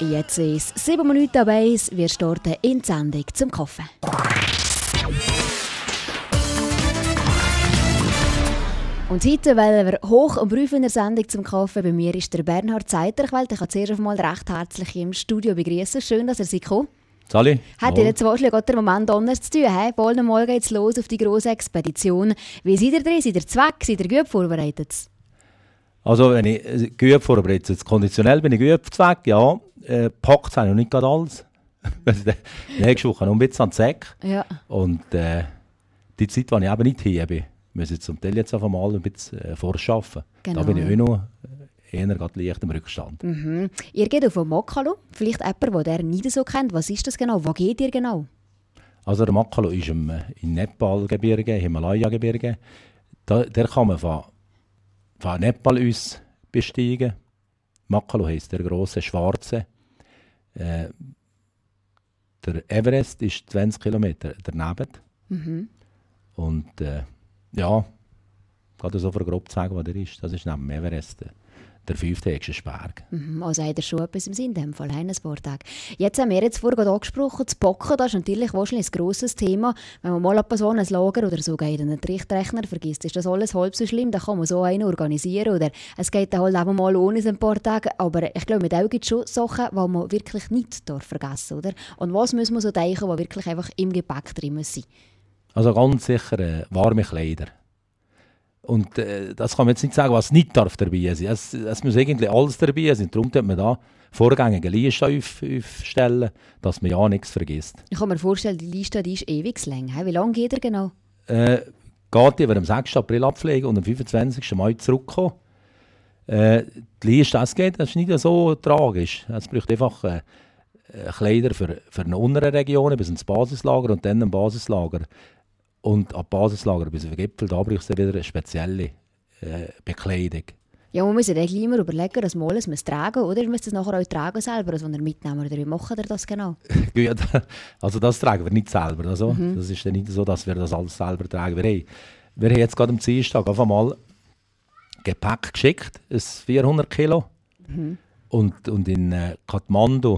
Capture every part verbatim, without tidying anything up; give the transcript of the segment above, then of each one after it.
Jetzt ist es sieben Minuten ab eins. Wir starten in die Sendung zum Kaffee. Und heute wollen wir hoch und prüfen in der Sendung zum Kaffee. Bei mir ist der Bernhard Zeiter. Ich wollte dich zuerst einmal recht herzlich im Studio begrüßen. Schön, dass er Sie kommt. Sali. Hat ihr jetzt wahrscheinlich gerade den Moment anders zu tun? He? Bald mal geht es los auf die grosse Expedition. Wie seid ihr drin? Seid ihr zweck? Seid ihr gut vorbereitet? Also, wenn ich gut vorbereitet bin, konditionell bin ich gut zweck, ja. Äh, packt es noch nicht gerade alles. Nächste Woche noch ein bisschen an den Sack. Ja. Und äh, die Zeit, wo ich eben nicht hier bin, muss ich zum Teil jetzt auf einmal ein bisschen äh, vorschaffen. Genau. Da bin ich auch noch eher gerade leicht im Rückstand. Mhm. Ihr geht auf den Mokalo. Vielleicht jemand, der nicht so kennt. Was ist das genau? Wo geht ihr genau? Also der Mokalo ist im, in Nepalgebirge, Himalaya-Gebirge. Da, der kann man von, von Nepal aus besteigen. Mokalo heisst der grosse Schwarze. Äh, der Everest ist zwanzig Kilometer daneben. Mhm. Und äh, ja, gerade so für grob zu sagen, was der ist. Das ist neben dem Everest der fünftägigste Berg. Mhm, also hat er schon etwas im Sinn, in dem Fall, ein paar Tage. Jetzt haben wir jetzt vorhin angesprochen, das Bocken, das ist natürlich wahrscheinlich ein grosses Thema. Wenn man mal ab so ein Lager oder so geht, einen Trichtrechner vergisst, ist das alles halb so schlimm, dann kann man so einen organisieren. Oder es geht dann halt auch mal ohne ein paar Tage. Aber ich glaube, mit auch gibt es schon Sachen, die man wirklich nicht vergessen darf, oder? Und was muss man so denken, was wirklich einfach im Gepäck drin muss sein? Also ganz sicher äh, warme Kleider. Und äh, das kann man jetzt nicht sagen, was nicht darf dabei sein. Es, es muss irgendwie alles dabei sein. Darum tut man da vorgängige Liste auf, aufstellen, dass man ja nichts vergisst. Ich kann mir vorstellen, die Liste die ist ewig lang. Wie lange geht er genau? Äh, geht die, wir am sechsten April abpflegen und am fünfundzwanzigsten Mai zurückkommen. Äh, die Liste, das geht, das ist nicht so tragisch. Es braucht einfach äh, Kleider für, für eine untere Region bis ins Basislager und dann ein Basislager. Und am Basislager bis auf den Gipfel, da braucht es wieder eine spezielle äh, Bekleidung. Ja, man muss sich gleich mal überlegen, dass man alles muss tragen muss, oder? Müsst ihr das nachher auch tragen selber, also wenn ihr mitnehmen, oder wie macht ihr das genau? Gut, also das tragen wir nicht selber. Also. Mhm. Das ist ja nicht so, dass wir das alles selber tragen. Wir haben, wir haben jetzt gerade am Dienstag einfach mal Gepäck geschickt, ein vierhundert Kilo. Mhm. Und, und in äh, Kathmandu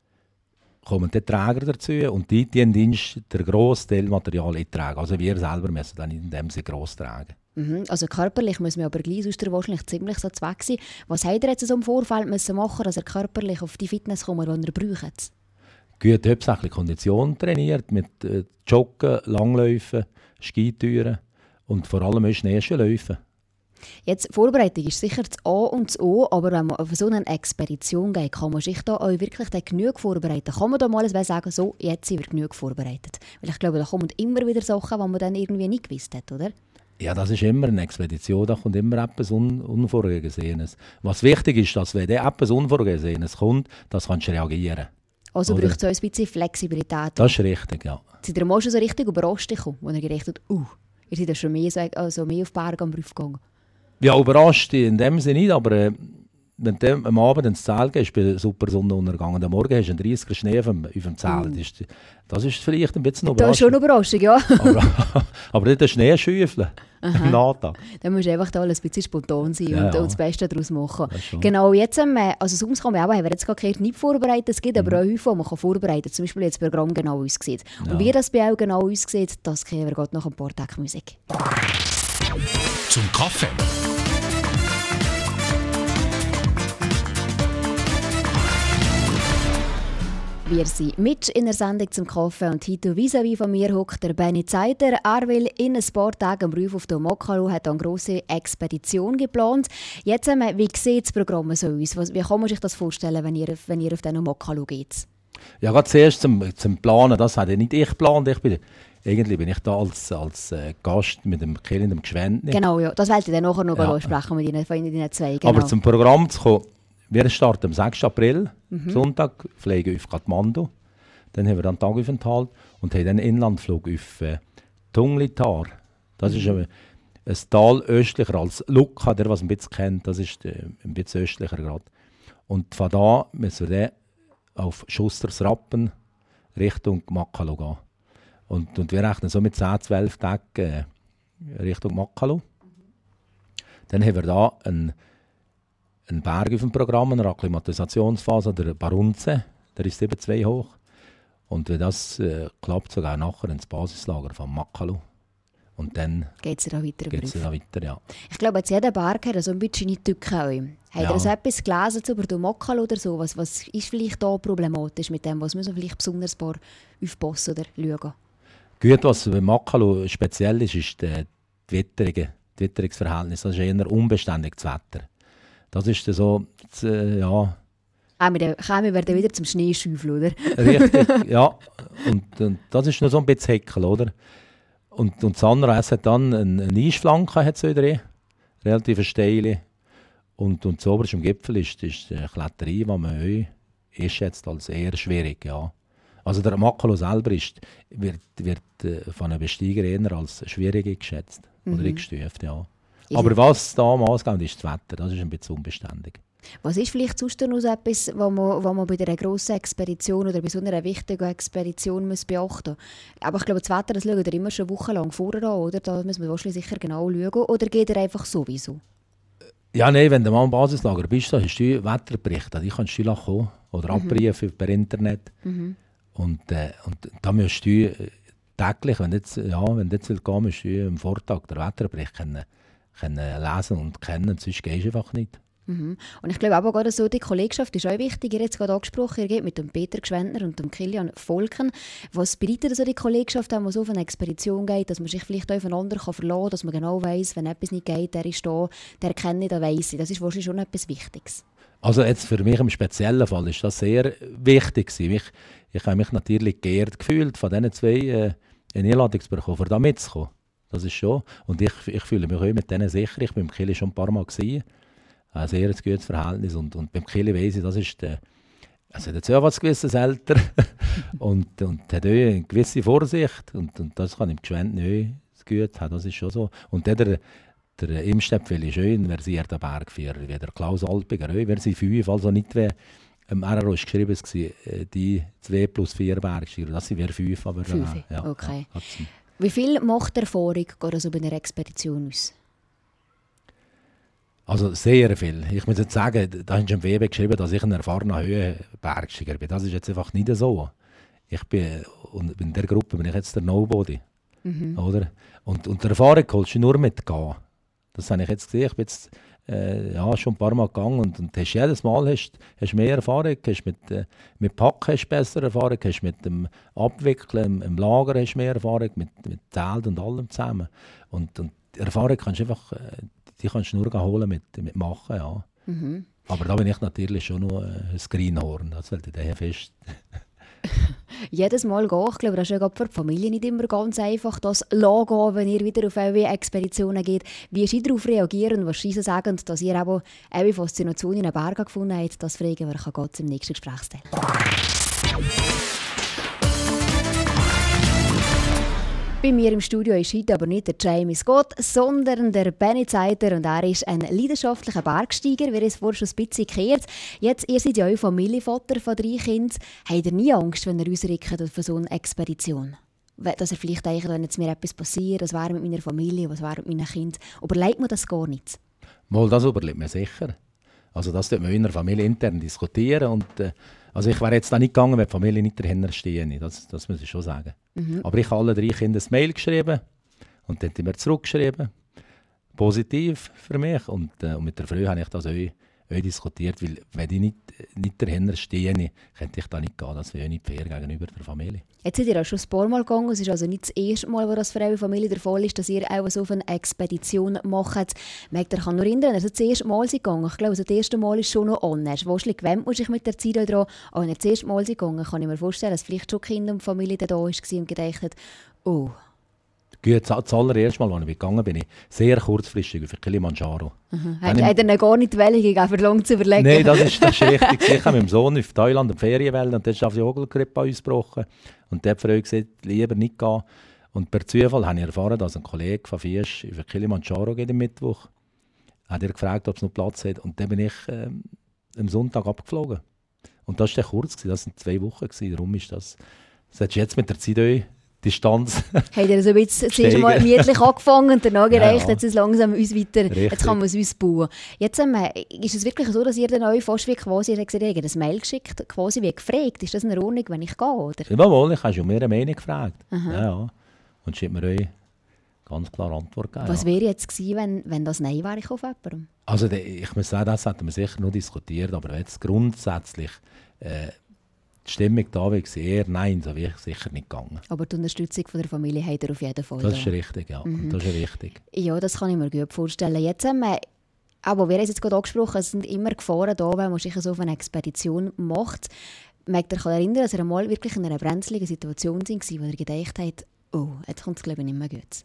kommen die Träger dazu und die den Dienst der grosse Teil Material eintragen. Also wir selber müssen dann in dem Sinne gross tragen. Mhm. Also körperlich müssen wir aber gleich sonst wahrscheinlich ziemlich so zweck sein. Was habt ihr jetzt so im Vorfeld müssen machen, dass ihr körperlich auf die Fitness kommt, die ihr braucht? Gut, hauptsächlich Kondition trainiert mit äh, Joggen, Langläufen, Skitouren und vor allem auch Schneeskiläufen. Jetzt, Vorbereitung ist sicher das A und das O, aber wenn man auf so eine Expedition geht, kann man sich da auch wirklich genug vorbereiten. Kann man da mal sagen, so, jetzt sind wir genug vorbereitet? Weil ich glaube, da kommen immer wieder Sachen, die man dann irgendwie nicht gewusst hat, oder? Ja, das ist immer eine Expedition, da kommt immer etwas Un- Unvorhergesehenes. Was wichtig ist, dass wenn da etwas Unvorhergesehenes kommt, das kannst du reagieren. Also braucht es auch ein bisschen Flexibilität? Das ist richtig, ja. Seid ihr mal schon so richtig überrascht gekommen, wo ihr gedacht habt, uh, ihr seid ja schon mehr, so, also mehr auf Berg am Beruf gegangen? Ja, überrascht in dem Sinne nicht, aber äh, wenn du am Abend ins Zelt gehst, bei super Sonnenuntergang und am Morgen hast du einen dreißiger Schnee auf dem, auf dem Zelt. Uh. Das, ist, das ist vielleicht ein bisschen überraschend. Das ist schon eine Überraschung, ja. aber, aber nicht den Schnee schäufeln am Nachmittag. Dann musst du einfach da ein bisschen spontan sein ja, und, und das Beste daraus machen. Genau, jetzt haben wir, also sonst kann man auch, haben wir jetzt gerade nicht vorbereitet, es gibt mhm. aber auch häufig, wo man kann vorbereiten kann, zum Beispiel jetzt das Programm genau aussieht. Ja. Und wie das bei euch genau aussieht, das kennen wir gerade nach ein paar Tagen Musik. Zum Kaffee. Wir sind mit in der Sendung zum Kaffee und heute vis-à-vis von mir hockt der Benny Zeiter. Er will in ein paar Tagen am Ruf auf den Mokalo, hat eine grosse Expedition geplant. Jetzt haben wir, wie sieht das Programm so aus? Wie kann man sich das vorstellen, wenn ihr, wenn ihr auf den Mokalo geht? Ja, gerade zuerst zum, zum Planen, das habe nicht ich geplant. Ich bin, eigentlich bin ich da als, als äh, Gast mit dem Kiel in dem Gewänd. Genau, ja. Das wollte ich dann nachher noch ja. sprechen mit Ihnen, von Ihnen zwei. Genau. Aber zum Programm zu kommen, wir starten am sechsten April, mhm. Sonntag, fliegen auf Kathmandu. Dann haben wir dann Tagaufenthalt und haben dann einen Inlandflug auf äh, Tunglitar. Das mhm. ist ein, ein Tal östlicher als Lucca, der was ein bisschen kennt, das ist äh, ein bisschen östlicher gerade. Und von da müssen wir dann auf Schusters Rappen Richtung Mokalo gehen. Und, und wir rechnen so mit zehn, zwölf Tagen äh, Richtung Mokalo. Dann haben wir da einen einen Berg auf dem Programm, eine Akklimatisationsphase, der Barunze, der ist sieben Komma zwei hoch. Und wenn das äh, klappt, sogar nachher ins Basislager von Makalu. Und dann geht es da weiter. Geht's da weiter ja. Ich glaube, jetzt jeder Berg hat so ein bisschen in die Tücke. Hat Ja. er so etwas gelesen über den Makalu oder so? Was, was ist vielleicht da problematisch mit dem? Was müssen wir vielleicht besonders paar aufpassen oder schauen? Gut, was bei Makalu speziell ist, ist die, die Witterung, die Witterungsverhältnis. Das ist eher unbeständiges Wetter. Das ist dann so, das, äh, ja... Kommen wir werden wieder zum Schneeschäufeln, oder? Richtig, ja. Und, und das ist nur so ein bisschen Heckel, oder? Und, und das andere, es hat dann eine, eine Eisflanke, hat es wieder, relativ steile. Und, und zu oberst am Gipfel ist, ist eine Kletterei, die man auch einschätzt als eher schwierig, ja. Also der Makalu selber ist, wird, wird äh, von einem Besteiger eher als schwierig geschätzt oder Mhm. eingestuft, ja. Ist Aber es- was da maßgebend ist, das Wetter, das ist ein bisschen unbeständig. Was ist vielleicht sonst noch so etwas, was man, was man bei einer grossen Expedition oder bei so einer wichtigen Expedition muss beachten muss? Aber ich glaube, das Wetter, das schaut ihr immer schon wochenlang vorher an, oder? Da müssen wir wahrscheinlich sicher genau schauen. Oder geht ihr einfach sowieso? Ja, nein, wenn du mal im Basislager bist, dann hast du Wetterberichte, die kannst du kommen oder abrufen per Internet. Mhm. Und, äh, und da musst du äh, täglich, wenn du jetzt, ja, wenn du jetzt willst gehen, musst du am Vortag den Wetterbericht können, können lesen und kennen, sonst gehst du einfach nicht. Mhm. Und ich glaube aber gerade so, die Kollegschaft ist auch wichtig. Ihr habt jetzt gerade angesprochen, ihr geht mit dem Peter Gschwendner und dem Kilian Volken. Was bedeutet so die Kollegschaft, wenn man so auf eine Expedition geht, dass man sich vielleicht aufeinander verlassen kann, dass man genau weiss, wenn etwas nicht geht, der ist da, der kenne ich, der weiss ich. Das ist wahrscheinlich schon etwas Wichtiges. Also jetzt für mich im speziellen Fall ist das sehr wichtig gewesen. Ich, ich habe mich natürlich geehrt gefühlt, von diesen zwei äh, eine Einladung zu bekommen, um da mitzukommen. Das ist schon. Und ich, ich fühle mich auch mit denen sicher. Ich bin beim Kili schon ein paar Mal gewesen. Ein sehr gutes Verhältnis. Und, und beim Kili weiss ich, das ist der, also er hat jetzt auch was gewisses älter und, und hat auch eine gewisse Vorsicht. Und, und das kann im Geschwend auch gut haben. Das ist schon so. Und der, der, der Imstepfel ist auch ein versierter Bergführer, wie der Klaus Alpiger. Auch wir sind fünf, also nicht wie im R R O ist geschrieben, es war die zwei plus vier Bergsteiger. Das sind wir fünf. Aber, Fünf, äh, ja, okay. Ja, hat's- Wie viel macht die Erfahrung gerade so bei einer Expedition aus? Also sehr viel. Ich muss jetzt sagen, da hast du im W B geschrieben, dass ich ein erfahrener Höhenbergsteiger bin. Das ist jetzt einfach nicht so. Ich bin, und in der Gruppe bin ich jetzt der Nobody. Mhm. Oder? Und, und die Erfahrung holst du nur mit gehen. Das habe ich jetzt gesehen. Ich bin jetzt äh, ja, schon ein paar Mal gegangen und, und hast jedes Mal hast, hast mehr Erfahrung. Hast mit, äh, mit Packen hast bessere Erfahrung, hast mit dem Abwickeln im, im Lager hast mehr Erfahrung, mit, mit Zelt und allem zusammen. Und, und die Erfahrung kannst du einfach, äh, die kannst du nur holen mit, mit Machen. Ja. Mhm. Aber da bin ich natürlich schon noch äh, ein Greenhorn. Das hält ich fest. Jedes Mal gehen, ich glaube, das ist ja gerade für die Familie nicht immer ganz einfach, das lassen gehen, wenn ihr wieder auf eure Expeditionen geht. Wie sie darauf reagieren, was sie sagen, dass ihr aber eure Faszination in den Bergen gefunden habt, das fragen wir Gott im nächsten Gesprächsteil. Bei mir im Studio ist heute aber nicht der Jamie Scott, sondern der Benny Zeiter und er ist ein leidenschaftlicher Bergsteiger, wie er es vorher schon ein bisschen gehört. Jetzt, ihr seid ja auch Familienvater von drei Kindern. Habt ihr nie Angst, wenn ihr rausrückt für so eine Expedition? Dass ihr vielleicht denkt, wenn jetzt mir etwas passiert, was wäre mit meiner Familie, was wäre mit meinen Kindern? Überlegt man das gar nicht? Mal, das überlebt man sicher. Also das wird man in der Familie intern diskutieren. Und, äh, also ich wäre jetzt da nicht gegangen, wenn die Familie nicht dahinter stehen. Das, das muss ich schon sagen. Mhm. Aber ich habe alle drei Kindern ein Mail geschrieben und dann haben die mir zurückgeschrieben. Positiv für mich. Und, äh, und mit der Frau habe ich das auch, auch diskutiert, weil wenn die nicht, nicht dahinter stehen, könnte ich da nicht gehen. Das wäre nicht fair gegenüber der Familie. Jetzt seid ihr auch schon ein paar Mal gegangen. Es ist also nicht das erste Mal, wo das für eure Familie der Fall ist, dass ihr auch so auf eine Expedition macht. Merkt ihr, kann nur erinnern, also das erste Mal seid gegangen. Ich glaube, also das erste Mal ist schon noch anders. Wahrscheinlich gewöhnt man sich mit der Zeit daran. Aber wenn ihr das erste Mal seid gegangen, kann ich mir vorstellen, dass vielleicht schon Kinder und Familie da war und gedacht haben, oh. Gut, das allererste Mal, als ich gegangen bin, bin ich sehr kurzfristig auf Kilimanjaro. Mhm. Hat ihr gar nicht Welle gegeben, für lang zu überlegen? Nein, das ist, das ist richtig. Ich habe mit dem Sohn auf Thailand eine Ferienwelle und dann ist auf die Vogelgrippe ausgebrochen. Und der hat Frau gesagt, lieber nicht gehen. Und per Zufall habe ich erfahren, dass ein Kollege von Fiesch auf Kilimanjaro geht am Mittwoch. Hat er gefragt, ob es noch Platz hat. Und dann bin ich ähm, am Sonntag abgeflogen. Und das war dann kurz, das waren zwei Wochen. Darum ist das, das hat jetzt mit der Zeit auch Distanz. Habt ihr so ein bisschen zuerst mal mietlich angefangen und danach gereicht, Ja, ja. jetzt ist langsam uns weiter, Richtig. jetzt kann man es uns bauen. Jetzt ähm, ist es wirklich so, dass ihr dann euch fast wie quasi, ihr habt gesagt, ihr habt ein Mail geschickt, quasi wie gefragt, ist das in Ordnung, wenn ich gehe, oder? Jawohl, ich habe schon mir eine Meinung gefragt. Aha. Ja, ja. Und sie hat mir euch ganz klar Antwort gegeben. Was ja. wäre jetzt gewesen, wenn, wenn das Nein wäre auf jemandem? Also de, ich muss sagen, das hätten wir sicher noch diskutiert, aber jetzt grundsätzlich äh, die Stimmung da war eher Nein, so wäre ich sicher nicht gegangen. Aber die Unterstützung von der Familie habt ihr auf jeden Fall. Das da. ist richtig, ja. Mhm. Das ist richtig. Ja, das kann ich mir gut vorstellen. Jetzt haben wir, aber wir haben es jetzt gerade angesprochen, es sind immer Gefahren da, wenn man sich so auf eine Expedition macht. Mögt ihr euch erinnern, dass ihr einmal wirklich in einer brenzligen Situation war, wo ihr gedacht habt, oh, jetzt kommt es glaube ich nicht mehr gut.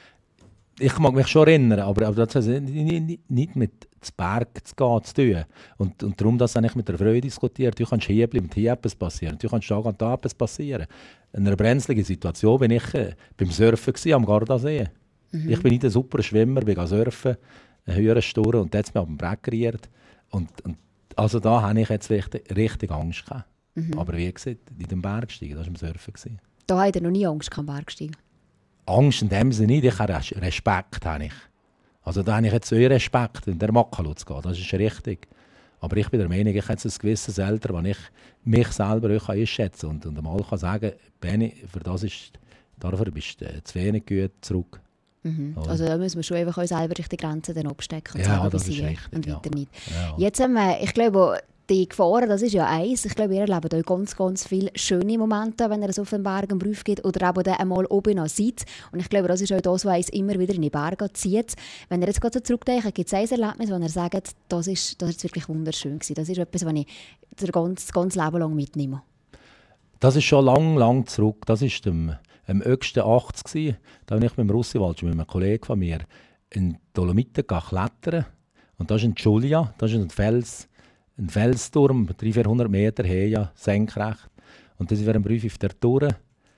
Ich mag mich schon erinnern, aber, aber das hat nicht, nicht mit dem Berg zu gehen zu tun. Und, und darum, dass ich mit der Freude diskutiert. Du kannst hier bleiben, hier etwas passieren. Du kannst da und da etwas passieren. In einer brenzligen Situation bin ich äh, beim Surfen gewesen, am Gardasee. Mhm. Ich bin nicht ein super Schwimmer, bin surfen, einen höheren Sturm und jetzt bin ich auf dem Berg geriert. Und, und, also da hatte ich jetzt richtig, richtig Angst gehabt. Mhm. Aber wie gesagt, in den Berg steigen, das war im Surfen gewesen. Da habt ihr noch nie Angst am Berg steigen? Angst in dem Sinne nicht, ich habe Respekt. Habe ich. Also da habe ich jetzt eher Respekt, in der Makalu zu gehen, das ist richtig. Aber ich bin der Meinung, ich habe jetzt ein gewisses Alter, wenn ich mich selber auch einschätzen kann und, und einmal kann sagen, Benni, für das ist, dafür bist du äh, zu wenig gut zurück. Mhm. Also da müssen wir schon einfach uns selber die Grenzen dann abstecken und ja, sagen, das bis ist hier richtig, und ja. weiter nicht. Ja. Jetzt haben wir, ich glaube, die Gefahren, das ist ja eins. Ich glaube, ihr erlebt euch ganz, ganz viele schöne Momente, wenn ihr so auf den Bergen Beruf geht oder eben dann einmal oben noch seid. Und ich glaube, das ist auch das, was uns immer wieder in die Berge zieht. Wenn ihr jetzt gerade so zurückdenkt, gibt es ein Erlebnis, wo ihr sagt, das ist, das ist wirklich wunderschön gewesen. Das ist etwas, was ich das ganze, ganze Leben lang mitnehme. Das ist schon lang, lang zurück. Das war am, am höchsten achtzig gewesen. Da bin ich mit dem Russiwald, mit einem Kollegen von mir, in Dolomiten klettern. Und das ist in Giulia, das ist ein Fels. Ein Felsturm, dreihundert, vierhundert Meter her, senkrecht. Und das ist ein Brief auf der Tour.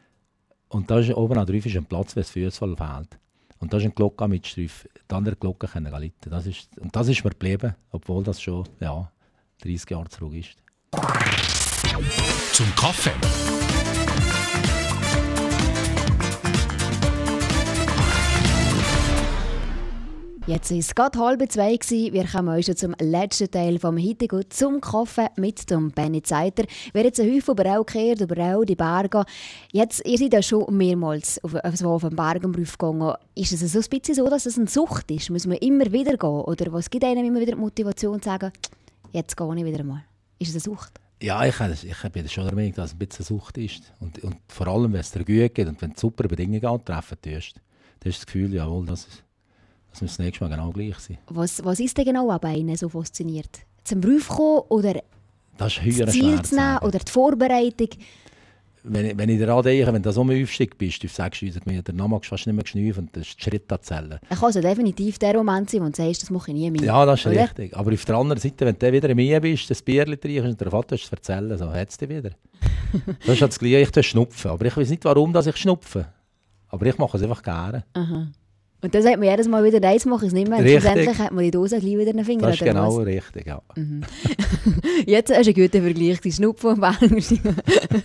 Und da ist oben an der Brief ein Platz, wo das Fußball fehlt. Und da ist eine Glocke mit Streif. Die andere Glocke können läuten. Das ist, und das ist mir geblieben, obwohl das schon ja, dreißig Jahre zurück ist. Zum Kaffee. Jetzt war es gerade halb zwei. Wir kommen schon zum letzten Teil vom heutigen «Zum Kaffee» mit dem Benni Zeiter. Wir haben jetzt einen Haufen überall gekehrt, überall die Berge. Jetzt, ihr seid ja schon mehrmals auf, auf, auf den Bergenberuf gegangen. Ist es so ein bisschen so, dass es eine Sucht ist? Muss man immer wieder gehen? Oder was gibt einem immer wieder die Motivation zu sagen, jetzt gehe ich wieder mal? Ist es eine Sucht? Ja, ich, ich bin schon der Meinung, dass es ein bisschen eine Sucht ist. Und, und vor allem, wenn es dir gut geht und wenn du super Bedingungen antreffen tust, dann ist das Gefühl, jawohl, das ist Das muss das nächste Mal genau gleich sein. Was, was ist denn genau bei Ihnen so fasziniert? Zum Beruf kommen oder das, ist das Ziel zu nehmen oder die Vorbereitung? Wenn ich, wenn ich daran denke, wenn du so ein Aufstieg bist, du sagst mir, der Name fast nicht mehr geschnüffen und das ist die Schrittanzählen. Es kann also definitiv der Moment sein, wo du sagst, das mache ich nie mehr. Ja, das ist oder? richtig. Aber auf der anderen Seite, wenn du wieder in mir bist, das Bierchen trinkst und der Vater es erzählen, so hat es dich wieder. Das ist das Gleiche, ich schnupfen. Aber ich weiß nicht, warum dass ich schnupfe. Aber ich mache es einfach gerne. Aha. Und dann sagt man jedes Mal wieder, nein, jetzt mache ich es nicht mehr. Und schlussendlich hat man die Dose gleich wieder in den Finger. Das ist genau was? Richtig, ja. Mhm. Jetzt hast du einen guten Vergleich, die Schnupfen und Bergen.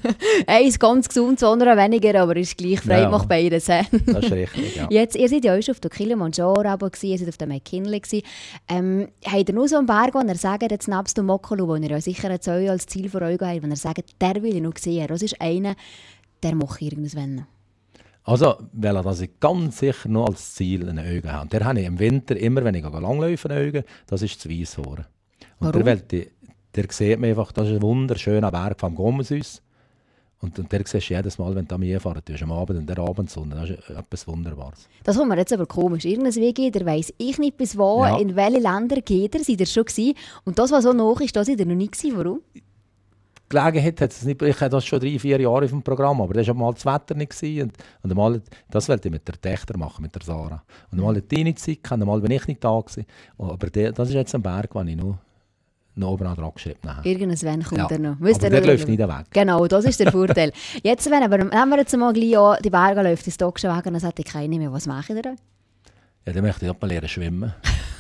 Eins ganz gesund, das andere weniger, aber ist gleich frei, ja. macht beides. Das ist richtig, ja. Jetzt, ihr seid ja auch schon auf der Kilimanjaro, ihr seid auf der McKinley. Ähm, habt ihr nur so einen Berg, wo ihr sagt, jetzt nebst dem Makalu, wo ihr ja sicher jetzt euch als Ziel vor Augen habt, wenn ihr sagt, der will ich noch sehen. Das ist einer, der macht irgendwas. Also, weil er das ich ganz sicher noch als Ziel in den Augen habe. Der habe ich im Winter immer, wenn ich langläufe in den Augen, das ist das Weisshorn. Und der, der, der sieht man einfach, das ist ein wunderschöner Berg vom Gommenshäus. Und, und der siehst du jedes Mal, wenn du am Einfahren tust, am Abend in der Abendsonne. Das ist etwas Wunderbares. Das kommt mir jetzt aber komisch. Irgendein Weg geht, der weiss ich nicht bis wo, ja. In welche Länder geht er, seid ihr schon gewesen. Und das, was so nach ist, da seid ihr noch nicht gewesen. Warum? Gelegenheit hat es nicht. Ich hatte das schon drei, vier Jahre auf dem Programm, aber das war mal das Wetter nicht. Und, und einmal, das wollte ich mit der Tochter machen, mit der Sarah. Und einmal hat die nicht Zeit gehabt, einmal bin ich nicht da gewesen. Aber der, das ist jetzt ein Berg, den ich noch, noch oben dran geschrieben habe. Irgendwann kommt ja. er noch. Müsst aber der läuft nicht weg. Genau, das ist der Vorteil. Jetzt, wenn aber, nehmen wir jetzt mal gleich an, die Berge läuft ins Dockschen weg und dann sagt ich keine mehr, was mache ich da? Ja, dann möchte ich auch mal lernen schwimmen.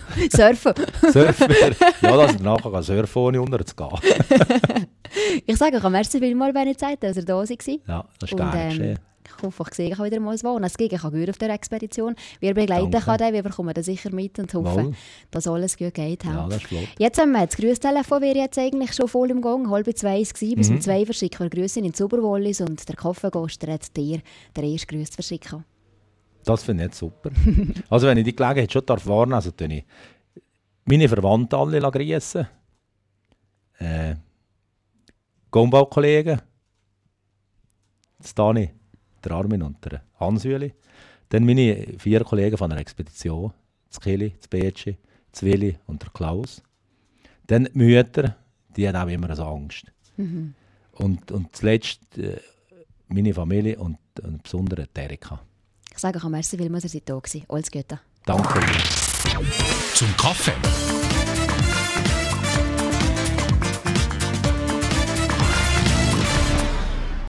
Surfen. Surfen wäre, ja, dass ich nachher kann surfen ohne unterzugehen. Ich sage euch, merci vielmals, wenn ihr Zeit, dass ihr da war. Ja, das ist Und, gerne ähm, geschehen. Ich hoffe, ich sehe euch wieder mal wohnen. Es geht, ich kann gut auf der Expedition. Wir begleiten Danke. kann den, wir bekommen da sicher mit und hoffen, Wohl. dass alles gut geht. Ja, das ist flott. Jetzt haben wir das Grüßtelefon wäre jetzt eigentlich schon voll im Gang. Halb zwei war bis Mhm. um zwei verschicken wir Grüße in Zuberwollis und der Kaffeegoster hat dir den ersten Grüß verschicken. Das finde ich jetzt super. Also wenn ich die Gelegenheit schon darf warnen, also tue ich meine Verwandten alle grüßen. Äh, Gumbau-Kollegen. Das Dani, der Armin und der Hans-Jüli. Dann meine vier Kollegen von der Expedition. Das Kili, das Betschi, das Willi und der Klaus. Dann die Mütter, die haben auch immer so Angst. Mhm. Und, und zuletzt äh, meine Familie und, und besonders die Erika. Ich sage euch, merci vielmals, ihr seid da gewesen. Alles Gute. Danke. Zum Kaffee.